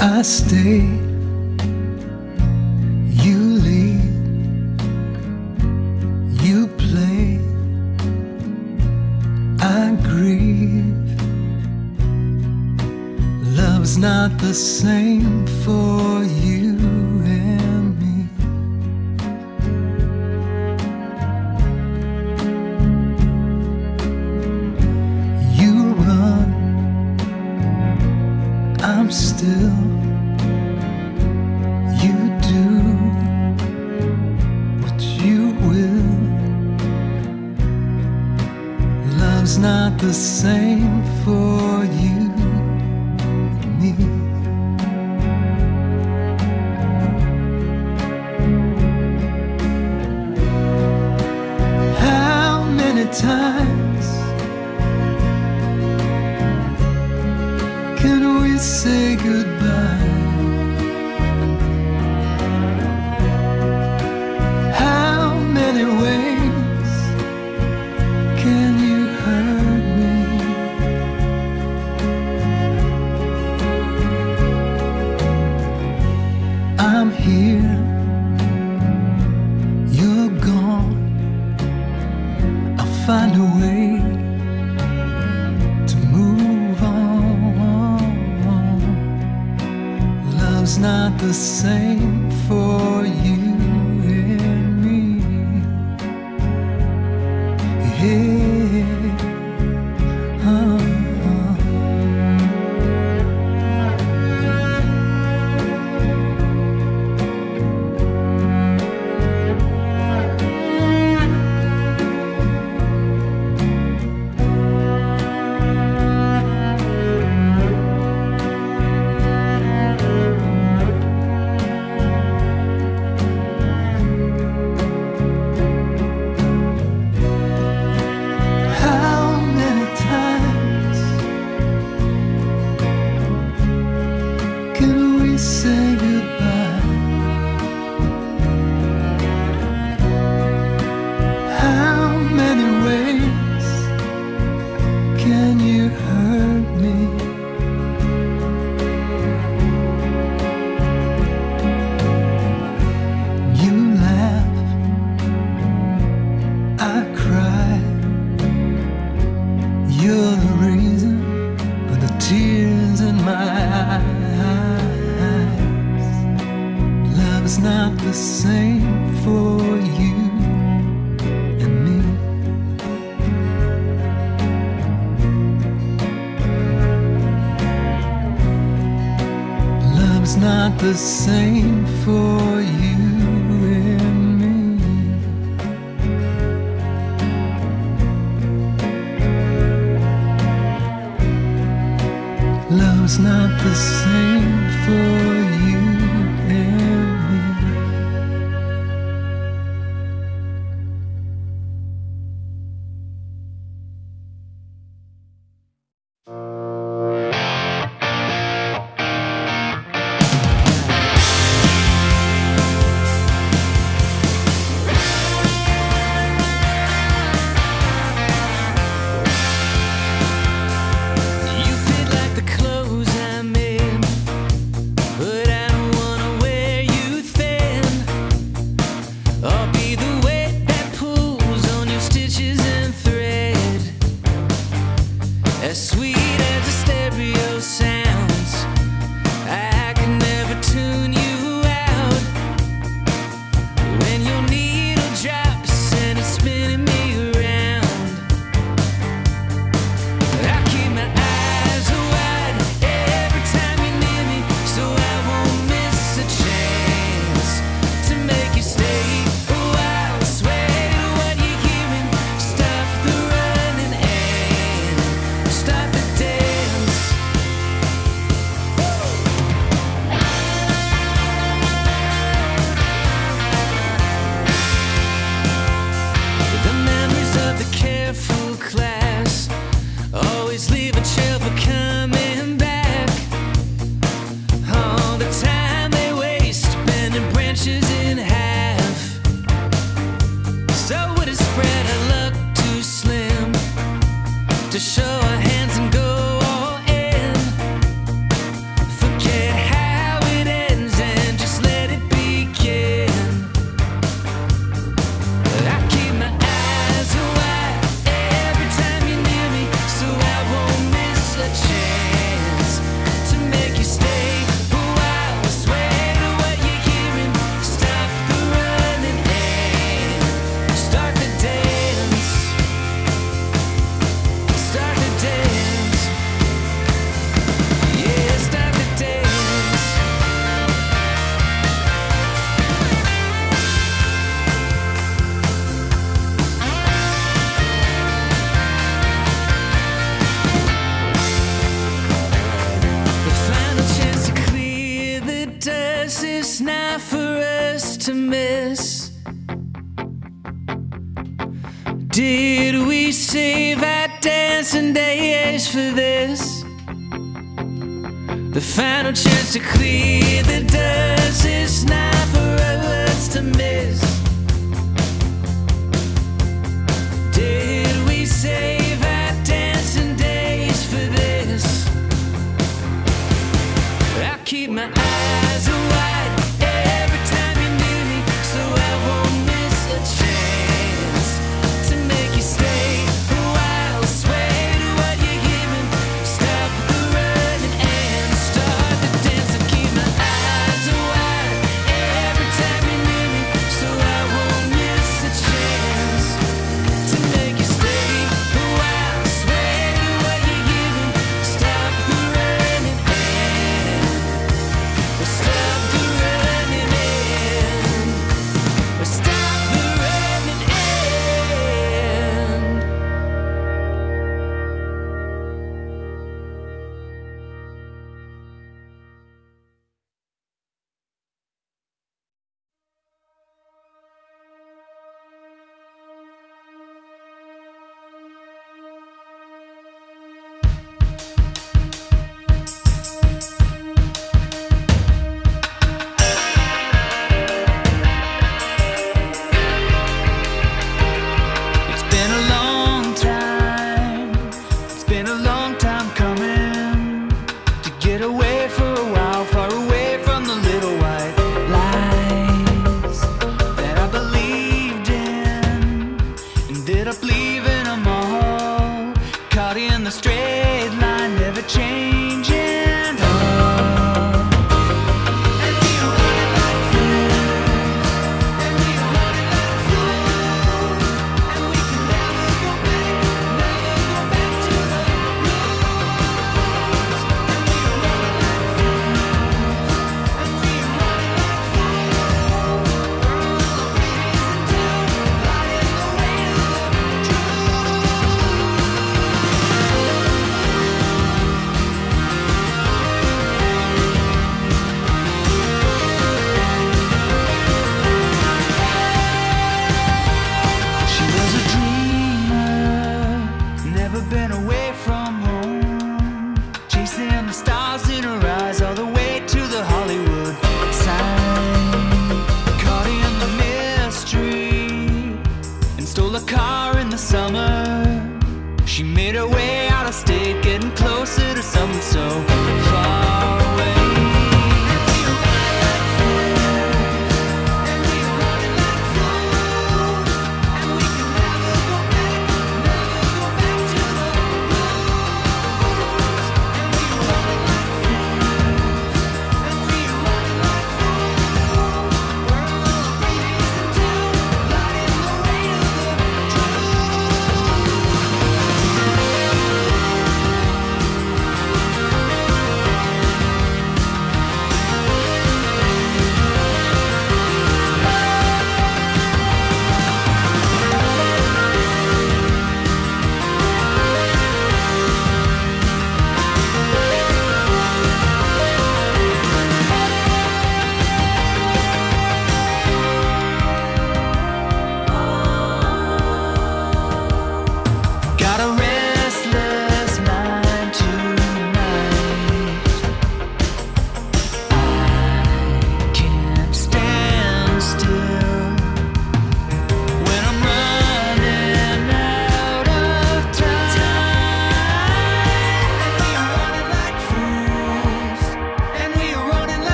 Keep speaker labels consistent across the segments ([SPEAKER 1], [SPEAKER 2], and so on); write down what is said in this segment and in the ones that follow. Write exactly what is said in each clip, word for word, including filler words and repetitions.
[SPEAKER 1] I stay, you lead, you play, I grieve. Love's not the same for you and me. You run, I'm still. You do what you will. Love's not the same for you and me. How many times can we say goodbye? How many ways can you hurt me? I'm here, you're gone. I'll find a way to move on. Love's not the same for you and me. Yeah. uh, How many times can we say goodbye? How many ways can you hurt me? You laugh, I cry. You're the reason for the tears in my eyes. Love's not the same for you and me. Love's not the same for you and me. Love's not the same for you and me.
[SPEAKER 2] You fit like the clothes I'm in, but I don't wanna wear you thin. I'll be the weight that pulls on your stitches and thread. As sweet as a stereo sounds, I can never tune you out. When your needle drops and it's spinning me around, I keep my eyes wide every time you're near me, so I won't miss a chance to make you stay a while. Sway to what you're hearing, stop the running and start the dance. to miss? Did we save our dancing days for this? The final chance to clear the dust is not for us to miss. Did we save our dancing days for this? I keep my eyes wide every time you're near me, so I won't miss a chance to make you stay a while. Sway to what you're giving, stop the running and start the dance. I keep my eyes wide every time you're near me, so I won't miss a chance to make you stay a while. Sway to what you're giving, stop the running and stop the running end. Stop the running end. It's been a long time, it's been a long time coming to get away for a while, far away from the little white lies that I believed in. Ended up leaving them all, caught in the straight line, never changing. Oh. And we run it like fools, and we run it like fools, and we can never go back, never go back to the rules. And we run it like fools, and we run it like fools. Burn the bridges until light in the way of the truth.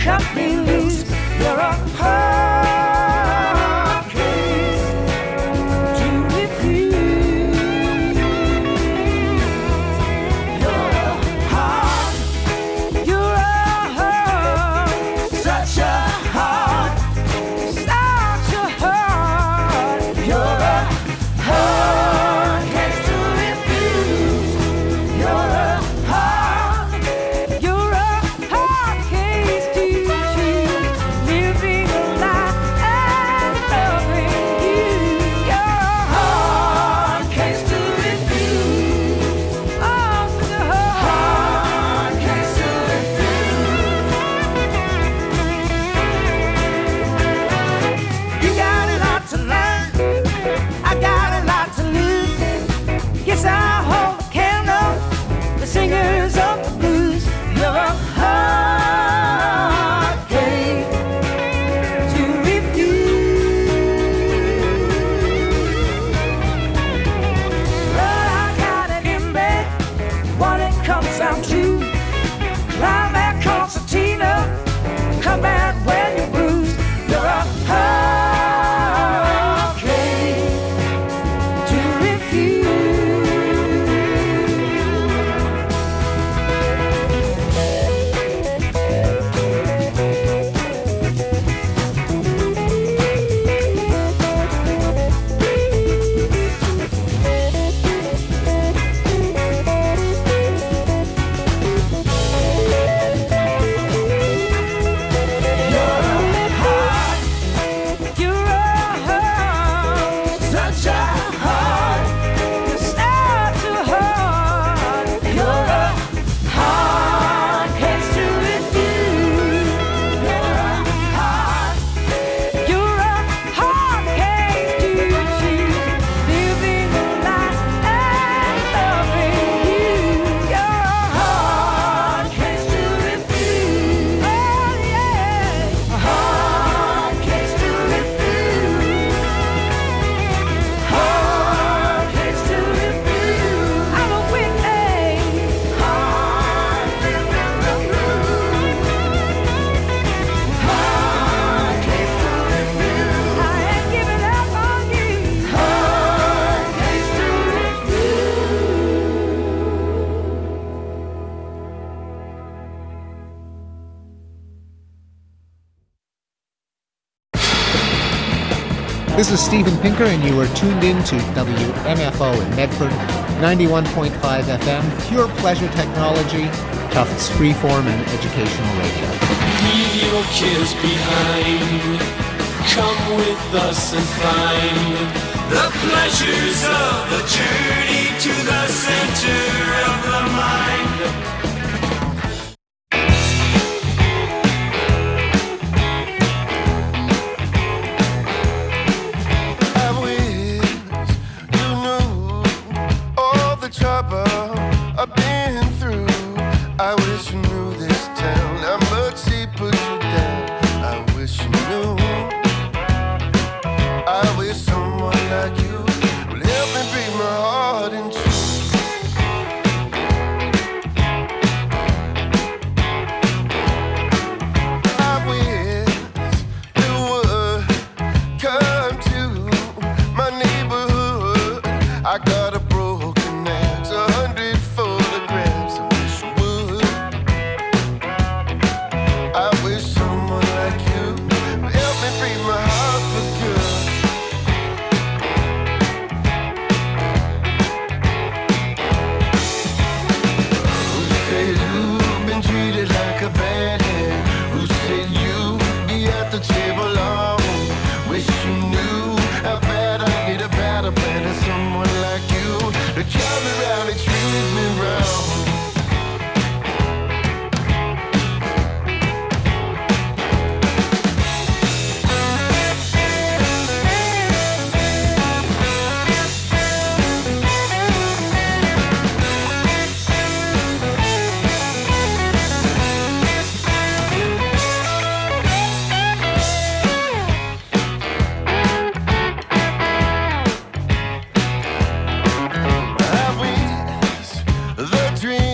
[SPEAKER 2] cut me loose. You're a hard case to refuse. You're a hard, you're a hard, such a hard, such a hard. You're a hard case to refuse. You're a hard, you're a hard case to choose. Living a life and loving you. You're a hard case to refuse. Oh, such a hard case to refuse. You got a lot to learn. I got a lot to lose. Yes, I hold the candle, the singers of the blues. You're a hard case to refuse. But I got it in bed, what it comes down to. Climb that concertina, come back when you're bruised. You're a hard case to refuse. You're a hard, such a hard, you're such a hard. You're a hard case to refuse. You're a hard, you're a hard case to choose. Living a life and loving you. You're a hard case to refuse. Oh yeah, a hard case to refuse. Hard case to refuse. I'm a witness. Hard case to refuse. Hard case to refuse. I ain't giving up on you. Hard case to
[SPEAKER 3] This is Steven Pinker, and you are tuned in to W M F O in Medford, ninety-one point five F M, pure pleasure technology, Tufts freeform and educational radio.
[SPEAKER 4] Leave your cares behind. Come with us and find the pleasures of the journey to the center of the mind.
[SPEAKER 5] I wish you knew all the trouble I've been through. I wish you knew this town, how much he put you down. I wish you knew. I wish someone like you would help me break my heart in two. I wish you would come to my neighborhood. I got a broken axe, a hundred photographs. I wish you would. I wish someone like you would help me break my heart for good. Who said you've been treated like a bad hand? Who said you'd be at the table alone? Wish you knew how bad I need a better plan than someone like you to come around and treat me wrong. I wish the dream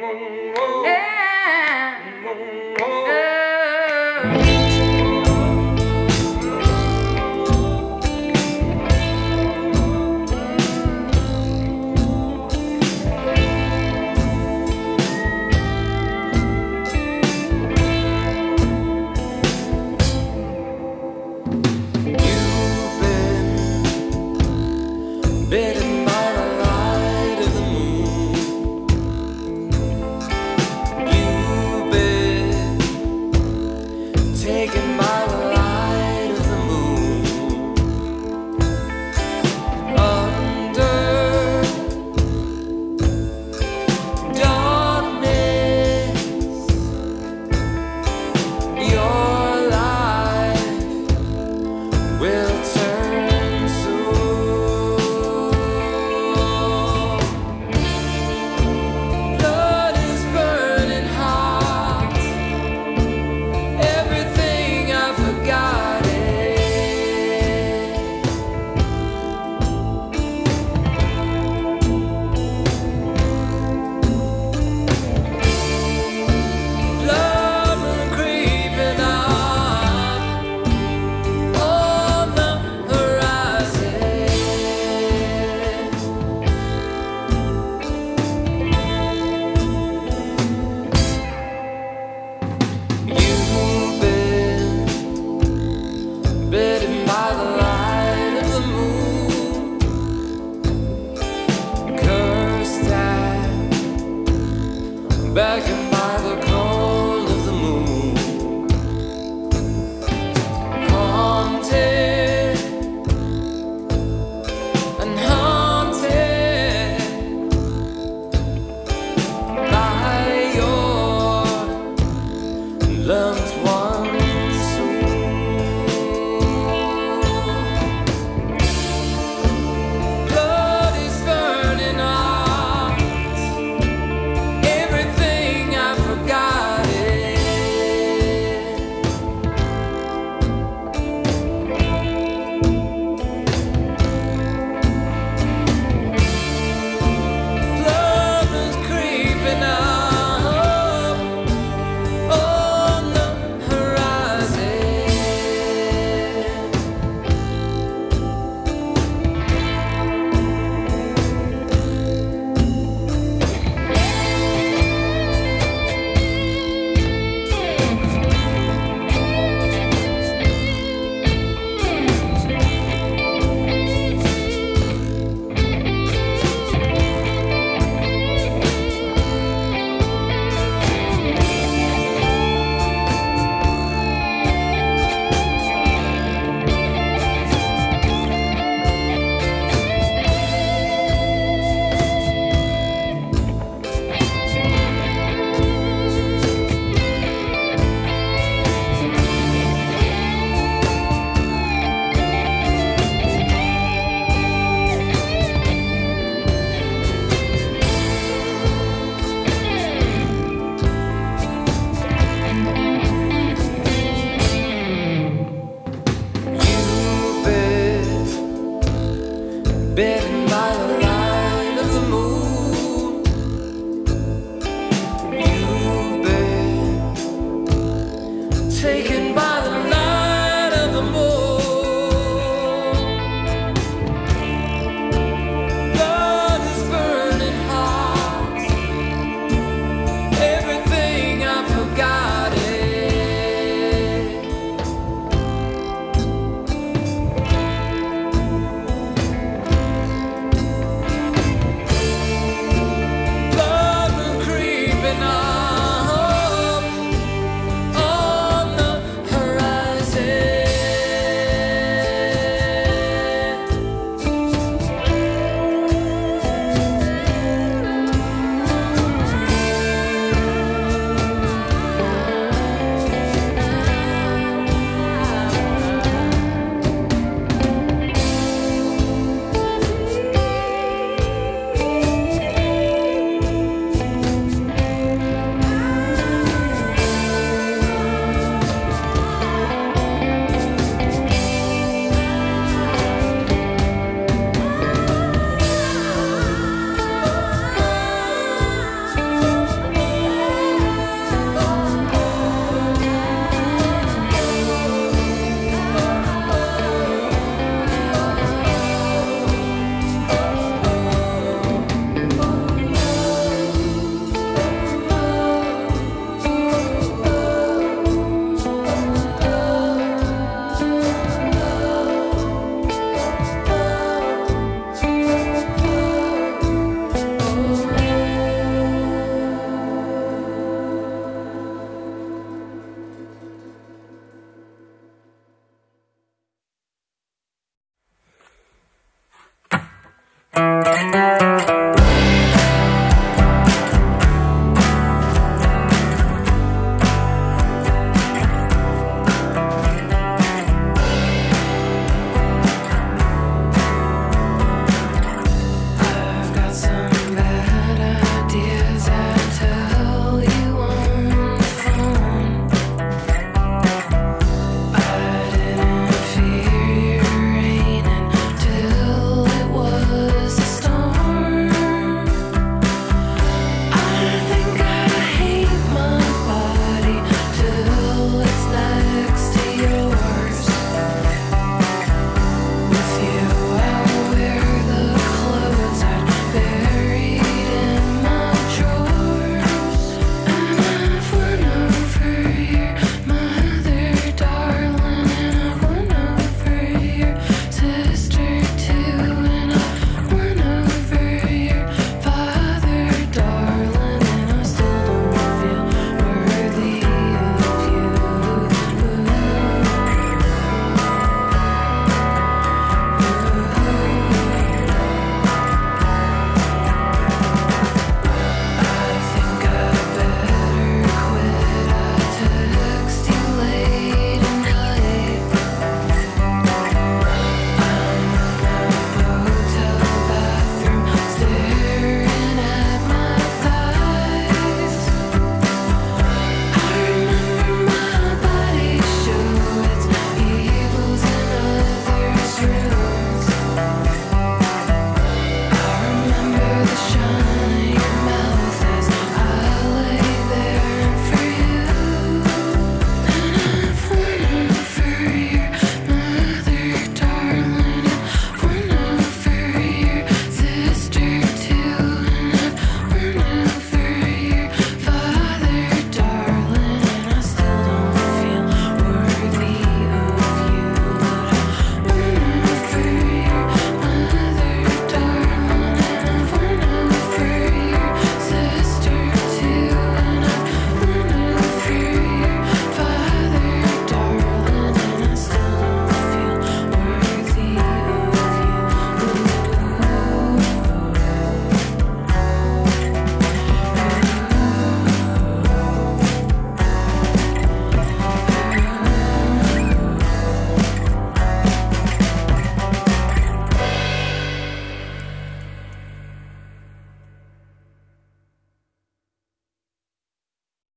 [SPEAKER 2] Bitten by the light of the moon. You've been taken by the light of the moon. Under darkness, your life will turn soon. Blood is burning hot. Everything I forgot it. Blood will creeping up on the horizon. You've been bitten by the light of the moon, cursed at, beckoned by the cold of the moon, haunted and haunted by your loved one soon. Blood is burning hot. Everything I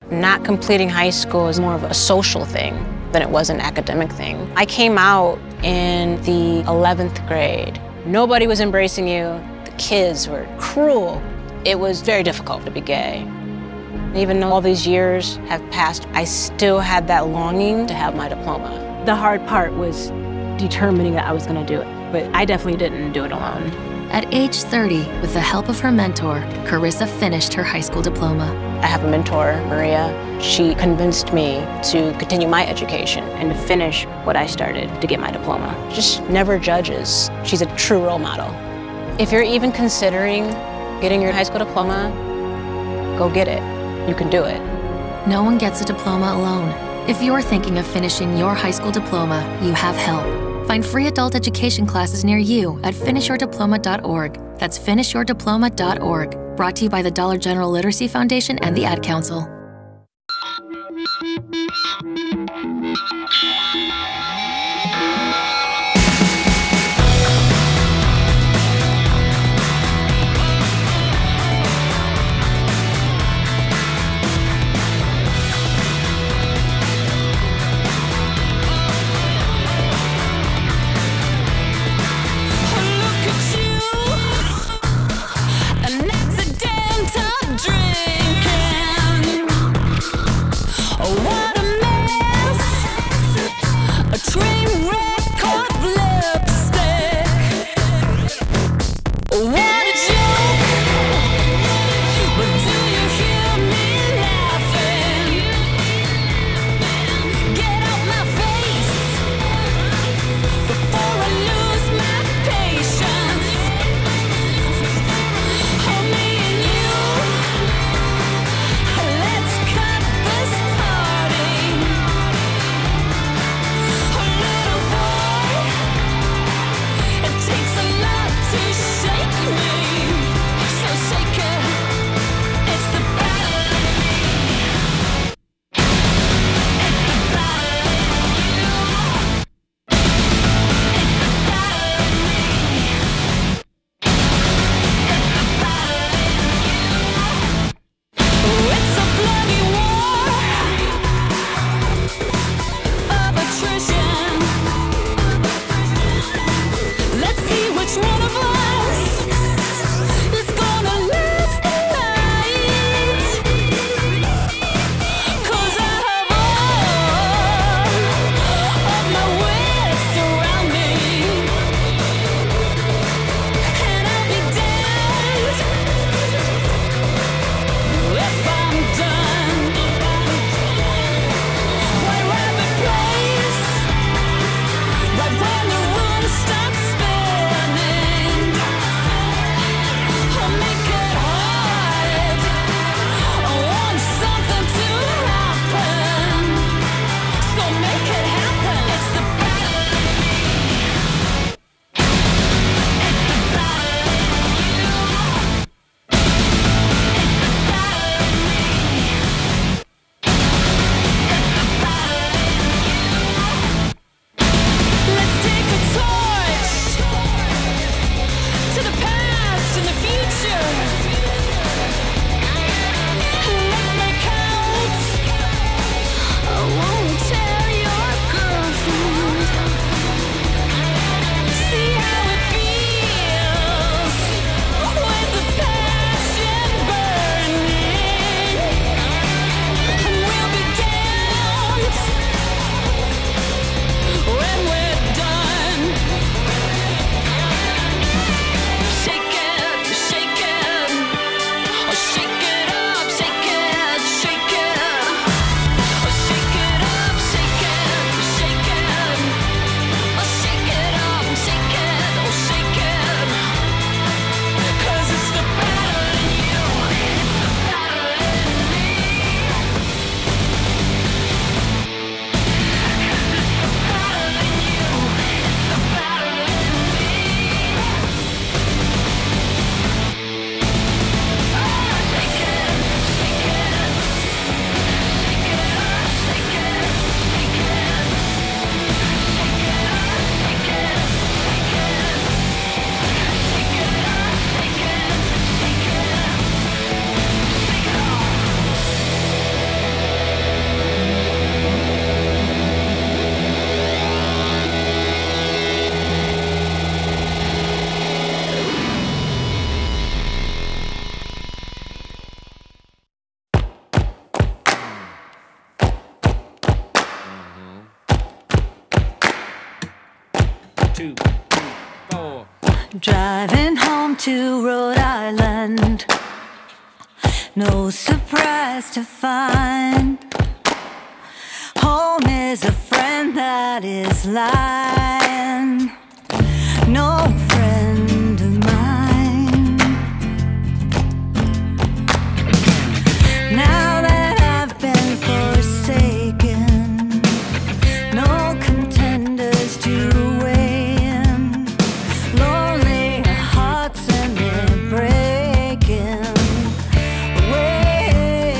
[SPEAKER 6] Not completing high school is more of a social thing than it was an academic thing. I came out in the eleventh grade. Nobody was embracing you. The kids were cruel. It was very difficult to be gay. Even though all these years have passed, I still had that longing to have my diploma. The hard part was determining that I was going to do it, but I definitely didn't do it alone.
[SPEAKER 7] At age thirty, with the help of her mentor, Carissa finished her high school diploma.
[SPEAKER 6] I have a mentor, Maria. She convinced me to continue my education and to finish what I started to get my diploma. Just never judges. She's a true role model. If you're even considering getting your high school diploma, go get it. You can do it.
[SPEAKER 7] No one gets a diploma alone. If you're thinking of finishing your high school diploma, you have help. Find free adult education classes near you at finish your diploma dot org. That's finish your diploma dot org. Brought to you by the Dollar General Literacy Foundation and the Ad Council.
[SPEAKER 2] An accidental drinking. two, three, four.
[SPEAKER 8] Driving home to Rhode Island, no surprise to find home is a friend that is lying, no friend of mine. Now that I've been forsaken, no contenders to weigh in, lonely hearts and they're breaking away.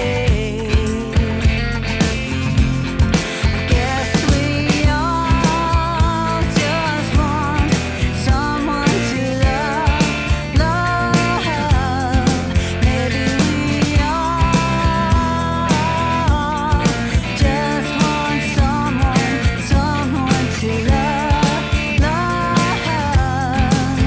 [SPEAKER 8] I guess we all just want someone to love, love. Maybe we all just want someone, someone to love, love.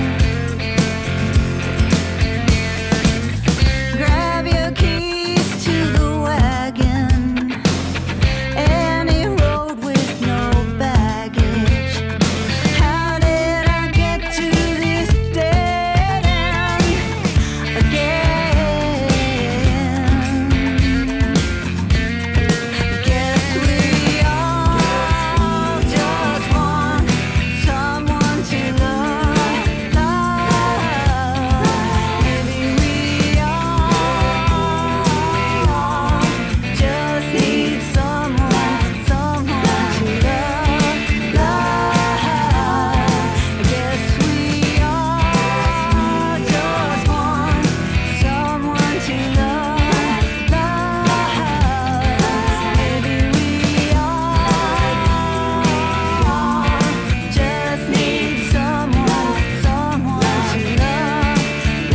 [SPEAKER 8] Grab your keys to the wagon, any road with no baggage. How did I get to this dead end again? Guess we all just want someone to love, love. Maybe we all just need someone, someone to love, love. Guess we all just want someone to love, love. Maybe we all just need someone, someone to love,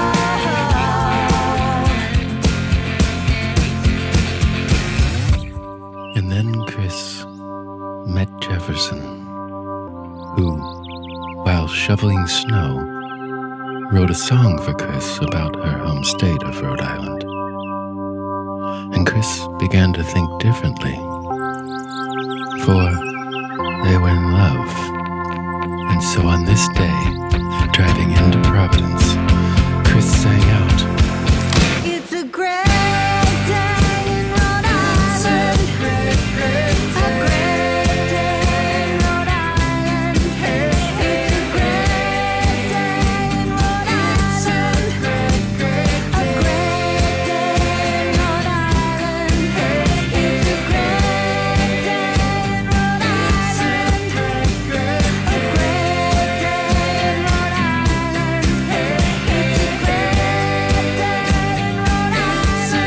[SPEAKER 8] love.
[SPEAKER 9] And then Chris met Jefferson, who, while shoveling snow, wrote a song for Chris about her home state of Rhode Island. And Chris began to think differently, for they were in love. And so on this day, driving into Providence, Chris sang out,
[SPEAKER 8] It's a great day in Rhode Island. A great day in Rhode Island. It's a great day in Rhode Island. A great day in Rhode Island. It's a great day in Rhode Island. A great day in Rhode Island. It's a great day in Rhode Island.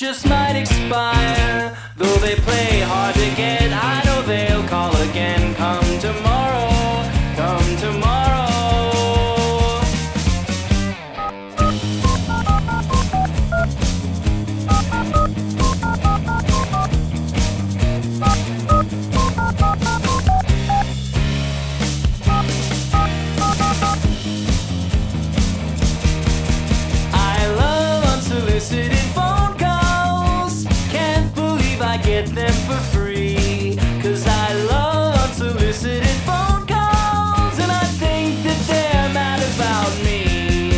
[SPEAKER 2] just might expire. Though they play hard to get, I know they'll call again. Come tomorrow, come tomorrow. I love unsolicited phone calls. Can't believe I get them for free. Cause I love unsolicited phone calls. And I think that they're mad about me.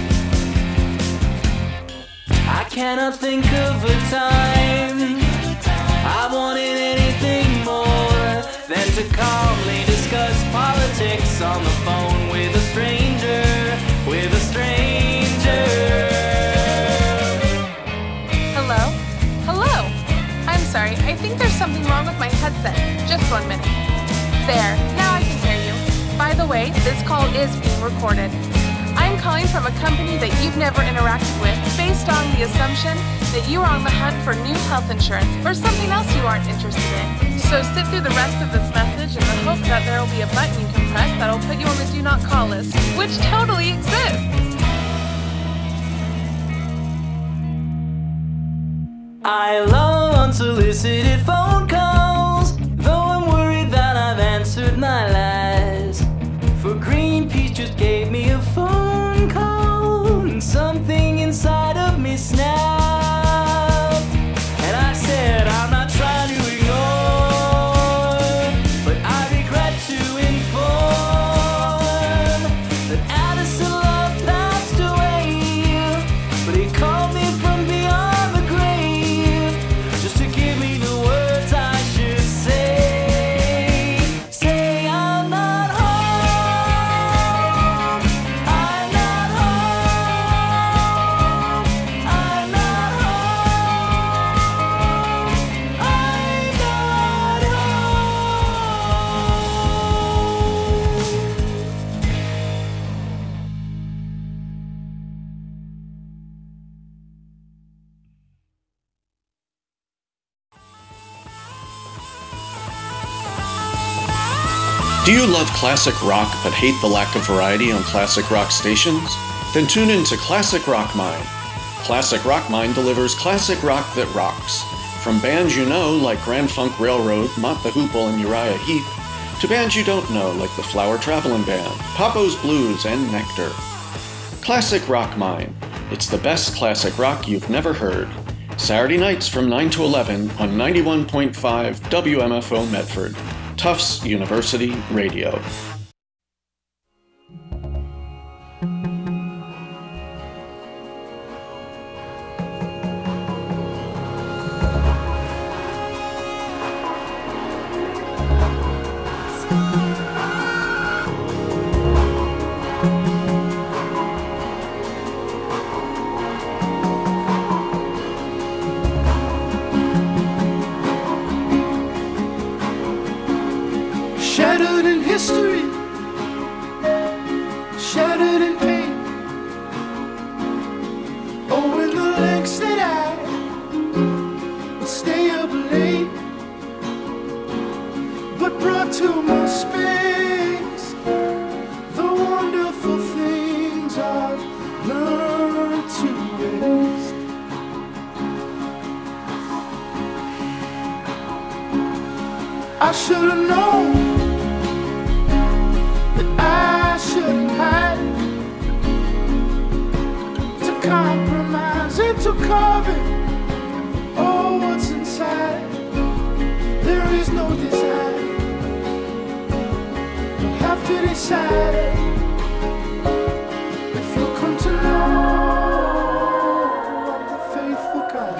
[SPEAKER 2] I cannot think of a time I wanted anything more than to calmly discuss politics on the phone with a stranger, with a stranger.
[SPEAKER 10] Hello? Hello? I'm sorry, I think there's something wrong with my headset. Just one minute. There, now I can hear you. By the way, this call is being recorded. I'm calling from a company that you've never interacted with based on the assumption that you are on the hunt for new health insurance or something else you aren't interested in. So sit through the rest of this message in the hope that there will be a button you can press that'll put you on the do not call list, which totally exists.
[SPEAKER 2] I love unsolicited phone calls, though I'm worried that I've answered my lies. For Greenpeace just gave me a phone call, and something inside of me snapped. And I said, I'm not trying to ignore, but I regret to inform that Addison Love passed away. But he called me from beyond the grave, just to give me the words I should say. Say I'm not home, I'm not home, I'm not home, I'm not
[SPEAKER 11] Do you love classic rock but hate the lack of variety on classic rock stations? Then tune in to Classic Rock Mine. Classic Rock Mine delivers classic rock that rocks. From bands you know like Grand Funk Railroad, Mott the Hoople, and Uriah Heep, to bands you don't know like the Flower Travelin' Band, Papo's Blues, and Nectar. Classic Rock Mine. It's the best classic rock you've never heard. Saturday nights from nine to eleven on ninety-one point five W M F O Medford. Tufts University Radio.
[SPEAKER 1] Shattered in history, shattered in pain. Oh, in the lengths that I would stay up late, but brought to my space the wonderful things I've learned to waste. I should have known I shouldn't hide, to compromise and to carve it. Oh, what's inside? There is no desire. You have to decide if you come to know the faithful kind.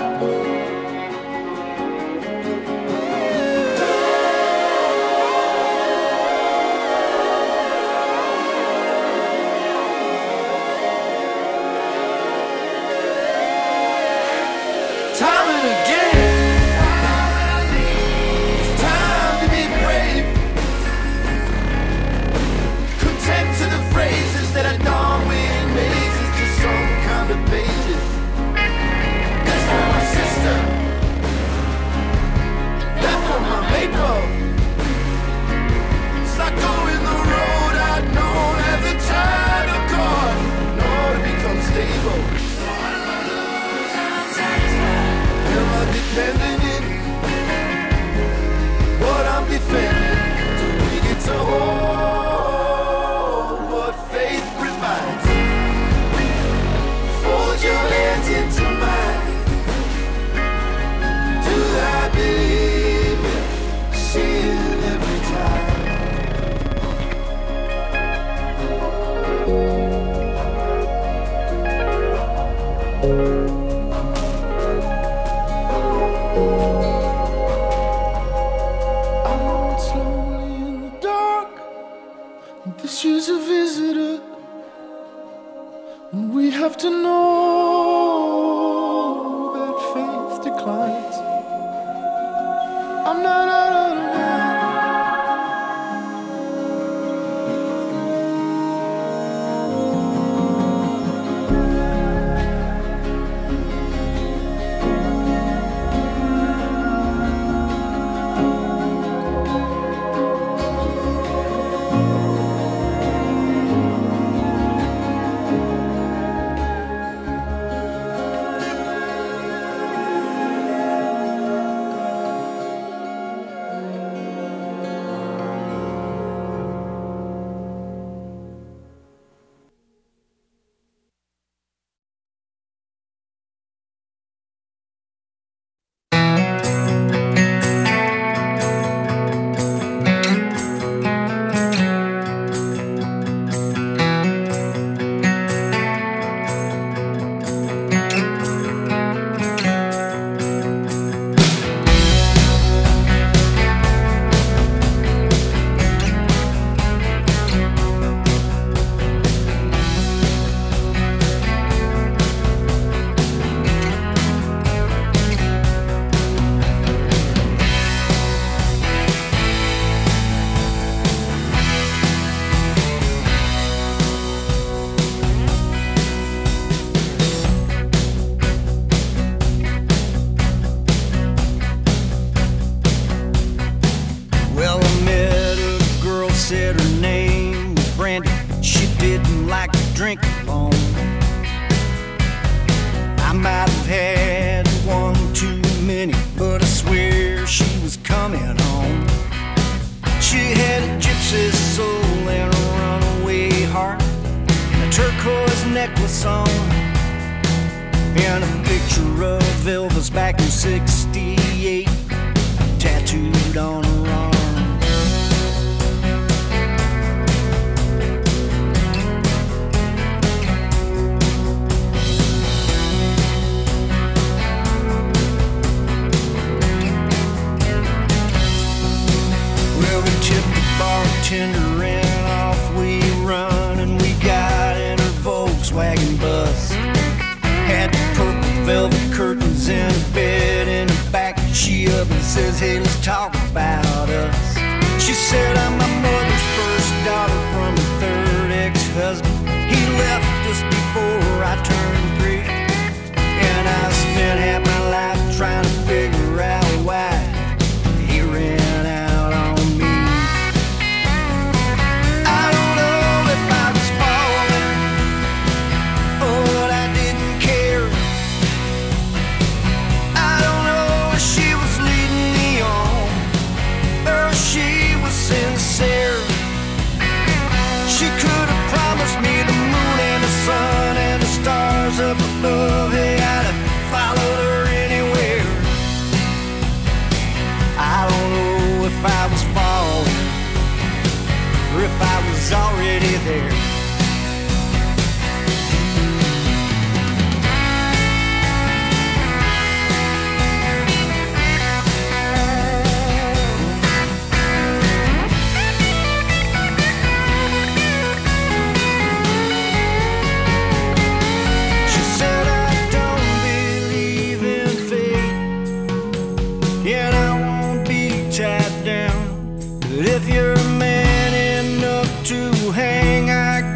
[SPEAKER 5] defending it. What I'm defending, too weak to hold what faith provides. Fold your hands into mine. Do I believe it? See it every time.
[SPEAKER 1] She's a visitor, and we have to know that faith declines. I'm not out of the
[SPEAKER 12] drink alone. I might have had one too many, but I swear she was coming home. She had a gypsy soul and a runaway heart, and a turquoise necklace on, and a picture of Elvis back in sixty-eight tattooed on her arm. Tipped the bartender and off we run, and we got in her Volkswagen bus. Had the purple velvet curtains in her bed in the back. She up and says, hey, let's talk about us. She said, I'm my mother's first daughter from a third ex-husband. He left us before I turned three, and I spent half my life trying to figure out why he ran out on me. Sincere. She could have promised me the moon and the sun and the stars up above. Hey, I'd have followed her anywhere. I don't know if I was falling or if I was already there. If you're man enough to hang, I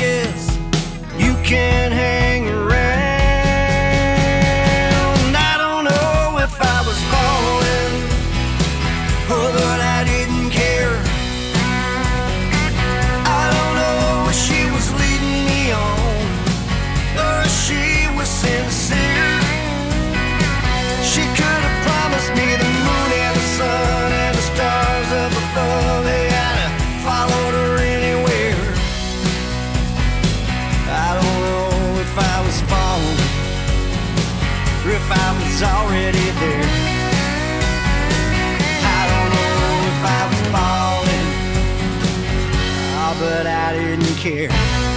[SPEAKER 12] was already there. I don't know if I was falling, oh, but I didn't care.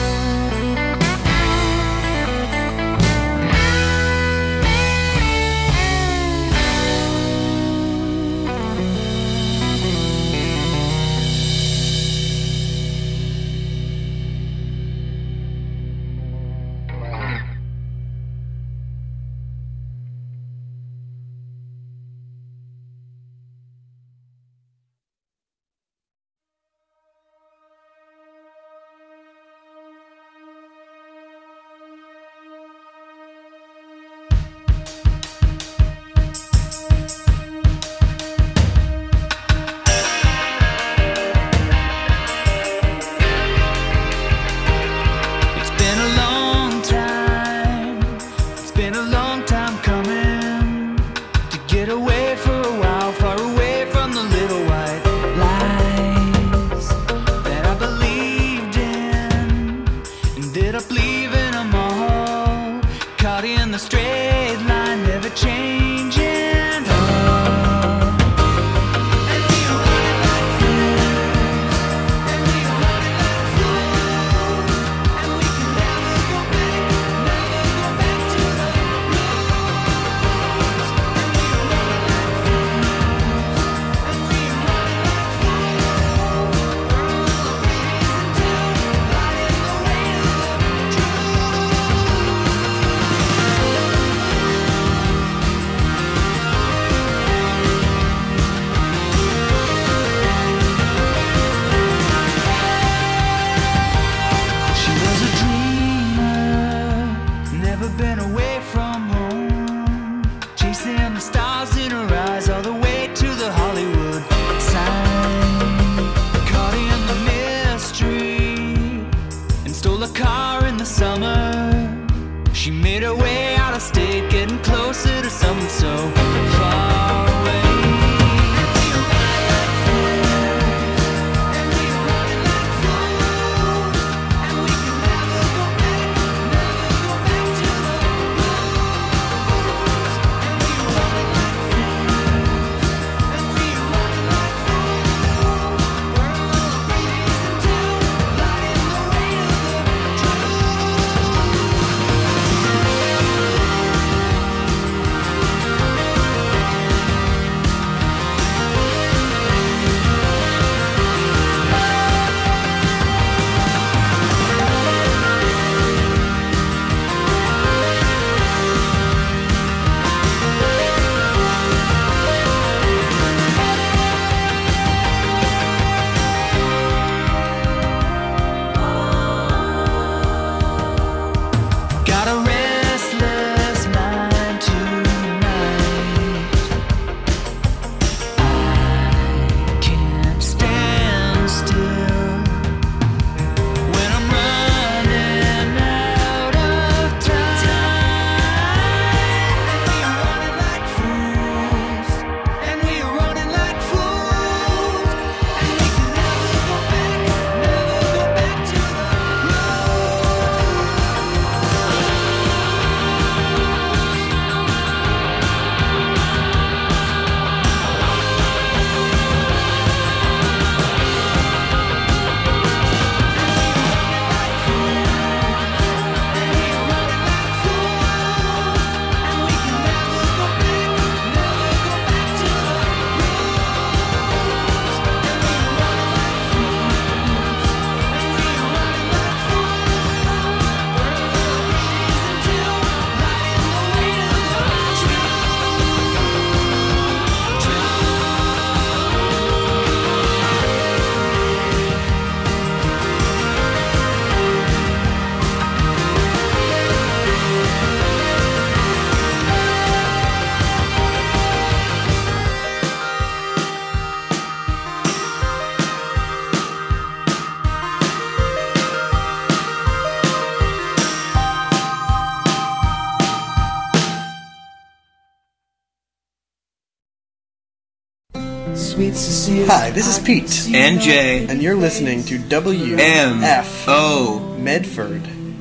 [SPEAKER 13] Sweet Cecilia. Hi, this is Pete.
[SPEAKER 14] And Jay.
[SPEAKER 13] And you're listening to W
[SPEAKER 14] M
[SPEAKER 13] F
[SPEAKER 14] O
[SPEAKER 13] Medford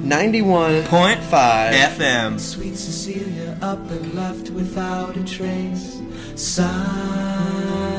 [SPEAKER 14] ninety-one point five F M.
[SPEAKER 13] Sweet Cecilia up and left without a trace. Sigh.